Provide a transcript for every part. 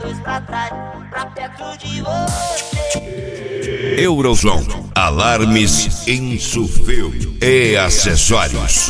dois pra trás, pra perto de você. Eurosom, alarmes, insufil e acessórios.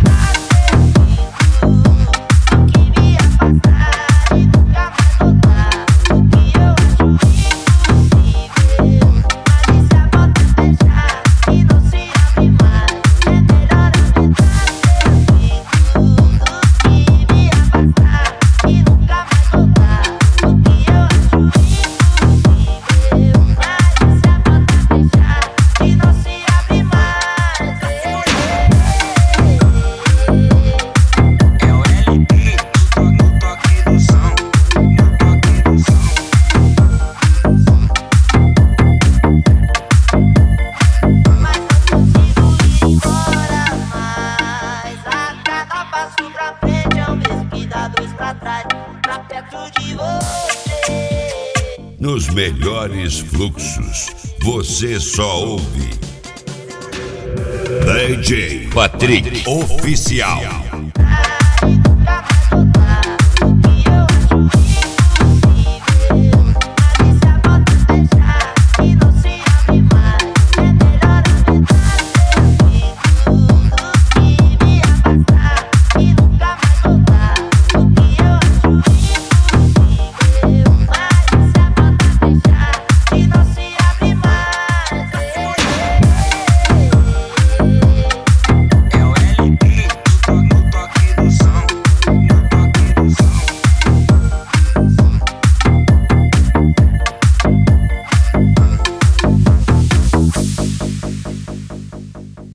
Nos melhores fluxos, você só ouve DJ Patrick Oficial.